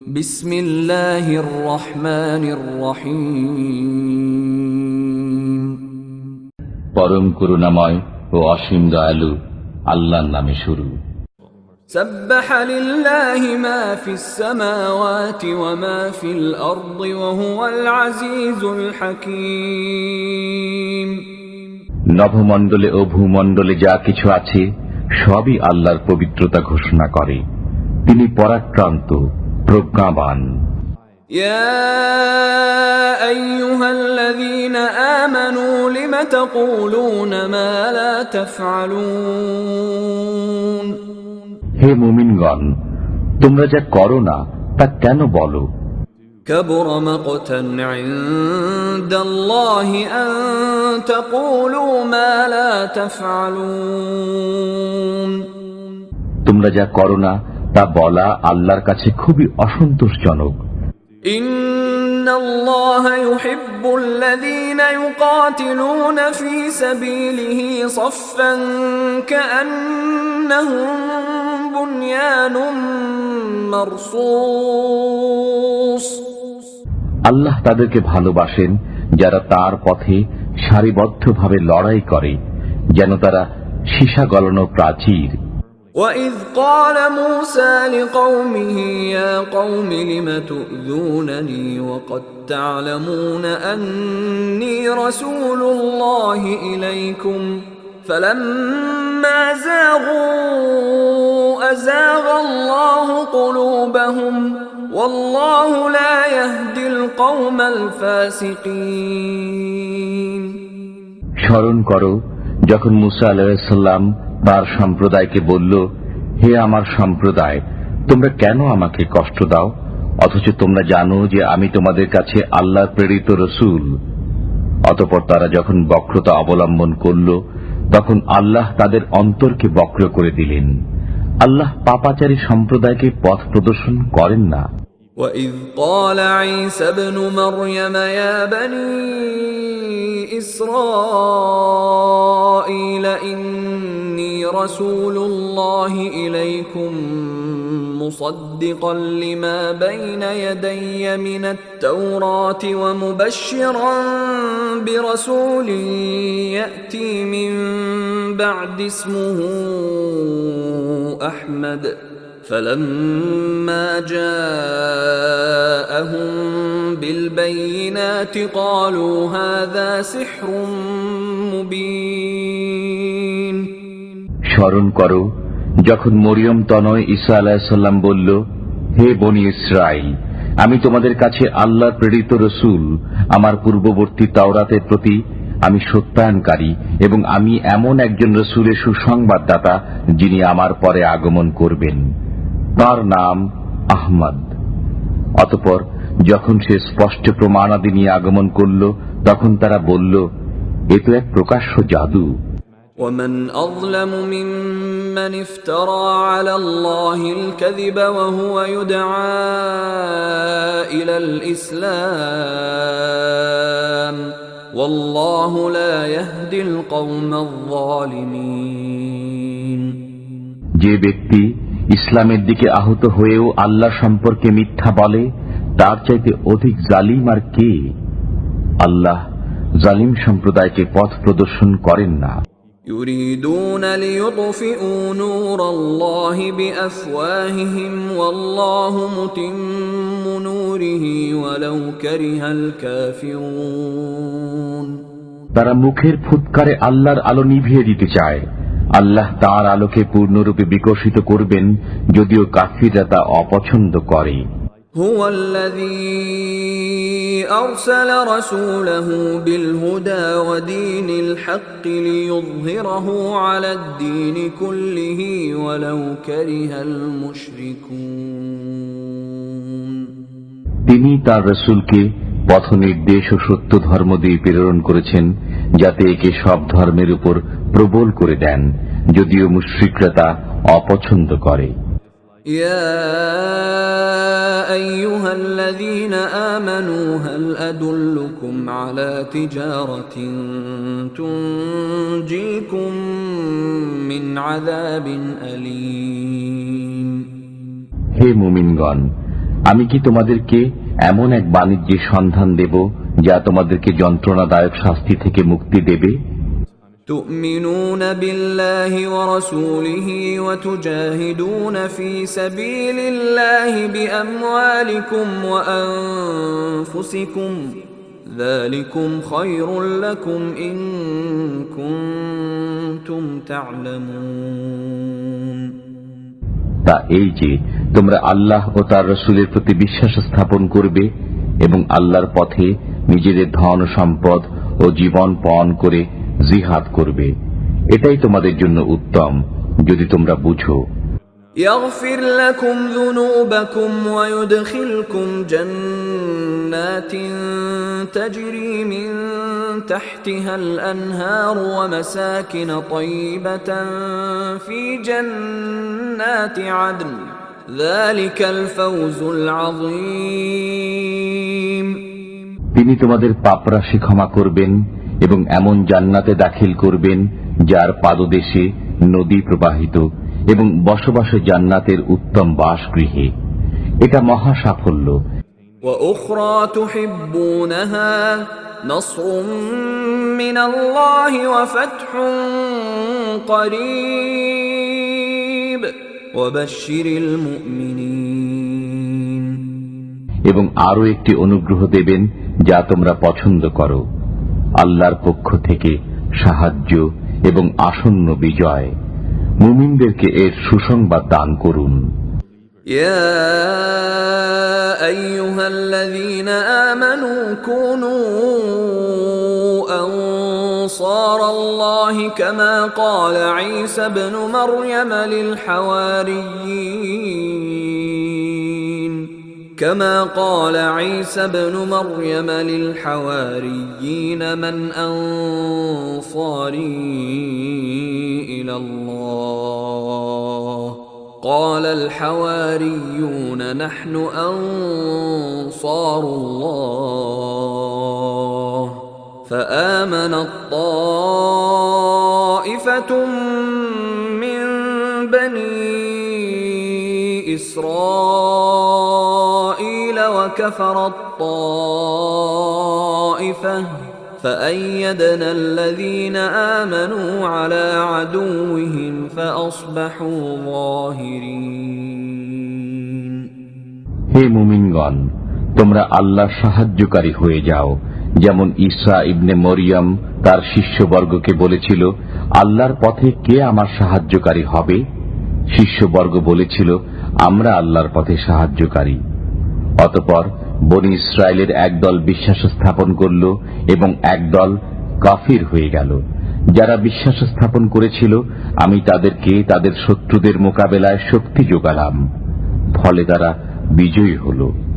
বিসমিল্লাহির রহমানির রহিম। পরম করুণাময় ও অসীম দয়ালু আল্লাহর নামে শুরু। সাব্বাহা লিল্লাহি মা ফিস সামাওয়াতি ওয়া মা ফিল আরদি ওয়া হুয়াল আজিজুল হাকীম। নভমণ্ডলে ও ভূমণ্ডলে যা কিছু আছে সবই আল্লাহর পবিত্রতা ঘোষণা করে। তিনি পরাক্রান্ত, প্রজ্ঞাবান। ইয়া আইয়ুহাল্লাযীনা আমানু লিমা তাকুলুনা মা লা তাফআলুন। হে মুমিনগণ, তোমরা যা করো না তা কেন বলো? كبر مقتا عند الله أن تقولوا ما لا تفعلون। তোমরা যা করো না তা বলা আল্লাহর কাছে খুবই অসন্তোষজনক। إن الله يحب الذين يقاتلون في سبيله صفا كأنهم بنيان مرصوص। আল্লাহ তাদেরকে ভালোবাসেন যারা তার পথে সারিবদ্ধভাবে লড়াই করে, যেন তারা সীসা গলানো প্রাচীর। وَإِذْ قَالَ مُوسَى لِقَوْمِهِ يَا قَوْمِ لِمَ تُؤْذُونَنِي وَقَدْ تَعْلَمُونَ أَنِّي رَسُولُ اللَّهِ إِلَيْكُمْ فَلَمَّا زَاغُوا أَزَاغَ اللَّهُ قُلُوبَهُمْ وَاللَّهُ لَا يَهْدِي الْقَوْمَ الْفَاسِقِينَ। স্মরণ করো যখন মুসা আলাইহিস সালাম তার সম্প্রদায়কে বলল, হে আমার সম্প্রদায়, তোমরা কেন আমাকে কষ্ট দাও, অথচ তোমরা জানো যে আমি তোমাদের কাছে আল্লাহর প্রেরিত রসূল। অতঃপর তারা যখন বক্রতা অবলম্বন করল, তখন আল্লাহ তাদের অন্তরকে বক্র করে দিলেন। আল্লাহ পাপাচারী সম্প্রদায়কে পথ প্রদর্শন করেন না। وَإِذْ قَالَ عِيسَى ابْنُ مَرْيَمَ يَا بَنِي إِسْرَائِيلَ إِنِّي رَسُولُ اللَّهِ إِلَيْكُمْ مُصَدِّقًا لِمَا بَيْنَ يَدَيَّ مِنَ التَّوْرَاةِ وَمُبَشِّرًا بِرَسُولٍ يَأْتِي مِن بَعْدِ اسْمُهُ أَحْمَدُ فَلَمَّا جَاءَهُم بِالْبَيِّنَاتِ قَالُوا هَذَا سِحْرٌ مُبِينٌ। স্মরণ করো যখন মরিয়ম তনয় ঈসা আলাইহিস সালাম বলল, হে বনি ইসরাইল, আমি তোমাদের কাছে আল্লাহর প্রেরিত রসূল। আমার পূর্ববর্তী তাওরাতের প্রতি আমি সত্যায়নকারী এবং আমি এমন একজন রসূলের সুসংবাদদাতা যিনি আমার পরে আগমন করবেন। তার নাম আহমদ। অতঃপর যখন সে স্পষ্ট প্রমাণাদি নিয়ে আগমন করল, তখন তারা বলল, এ তো এক প্রকাশ্য জাদু। وَمَنْ أَظْلَمُ مِمَّنِ افْتَرَى عَلَى اللَّهِ الْكَذِبَ وَهُوَ يُدْعَى إِلَى الْإِسْلَامِ وَاللَّهُ لَا يَهْدِي الْقَوْمَ الظَّالِمِينَ। যে ব্যক্তি ইসলামের দিকে আহত হয়েও আল্লাহ সম্পর্কে মিথ্যা বলে, তার চাইতে অধিক জালিম আর কে? আল্লাহ জালিম সম্প্রদায়কে পথ প্রদর্শন করেন না। يُرِيدُونَ لِيُطْفِئُوا نُورَ اللَّهِ بِأَفْوَاهِهِمْ وَاللَّهُ مُتِمُّ نُورِهِ وَلَوْ كَرِهَ الْكَافِرُونَ। তারা মুখের ফুৎকারে আল্লাহর আলো নিভিয়ে দিতে চায়। আল্লাহ তাঁর আলোকে পূর্ণরূপে বিকশিত করবেন, যদিও কাফিররা তা অপছন্দ করে। هُوَ الَّذِي أَرْسَلَ رَسُولَهُ بِالْهُدَى وَدِينِ الْحَقِّ لِيُظْهِرَهُ عَلَى الدِّينِ كُلِّهِ وَلَوْ كَرِهَ الْمُشْرِكُونَ। তিনি তার রসূলকে পথ নির্দেশ ও সত্য ধর্ম দিয়ে প্রেরণ করেছেন, যাতে একে সব ধর্মের উপর প্রবল করে দেন, যদিও মুশরিকরা তা অপছন্দ করে। يا أيها الذين آمنوا هل أدلكم على تجارة تنجيكم من عذاب أليم। হে মুমিনগণ, আমি কি তোমাদেরকে এমন এক বাণিজ্যের সন্ধান দেব যা তোমাদেরকে যন্ত্রণাদায়ক শাস্তি থেকে মুক্তি দেবে? تؤمنون بالله ورسوله وتجاهدون في سبيل الله بأموالكم وأنفسكم ذلكم خير لكم إن كنتم تعلمون। তা এই যে তোমরা আল্লাহ ও তার রাসূলের প্রতি বিশ্বাস স্থাপন করবে এবং আল্লাহর পথে নিজেদের ধন সম্পদ ও জীবন পণ করে জিহাদ করবে, এটাই তোমাদের জন্য উত্তম যদি তোমরা বুঝো। يغفر لكم ذنوبكم ويدخلكم جنات تجري من تحتها الأنهار ومساكن طيبة في جنات عدن ذلك الفوز العظيم। তিনি তোমাদের পাপরাশি ক্ষমা করবেন এবং এমন জান্নাতে দাখিল করবেন যার পাদদেশে নদী প্রবাহিত এবং বসবাসে জান্নাতের উত্তম বাসগৃহে, এটা মহা সাফল্য। وأخرى تحبونها نصر من الله وفتح قريب وبشر المؤمنين। এবং আরো একটি অনুগ্রহ দেবেন যা তোমরা পছন্দ করো, আল্লাহর পক্ষ থেকে সাহায্য এবং আসন্ন বিজয়। মুমিনদেরকে এর সুসংবাদ দান করুন। يا أيها الذين آمنوا كونوا أنصار الله كما قال عيسى ابن مريم للحواريين من أنصاري إلى الله قال الحواريون نحن أنصار الله فآمنت طائفة من بني إسرائيل وكفرت طائفة فأيدنا الذين آمنوا على عدوهم فأصبحوا ظاهرين। হে মুমিনগণ, তোমরা আল্লাহর সাহায্যকারী হয়ে যাও, যেমন ঈসা ইবনে মরিয়ম তার শিষ্যবর্গকে বলেছিল, আল্লাহর পথে কে আমার সাহায্যকারী হবে? শিষ্যবর্গ বলেছিল, আমরা আল্লাহর পথে সাহায্যকারী। অতঃপর বনী ইসরায়েলের একদল বিশ্বাস স্থাপন করল এবং একদল কাফির হয়ে গেল। যারা বিশ্বাস স্থাপন করেছিল আমি তাদেরকে তাদের শত্রুদের মোকাবেলায় শক্তি যোগালাম, ফলে তারা বিজয়ী হল।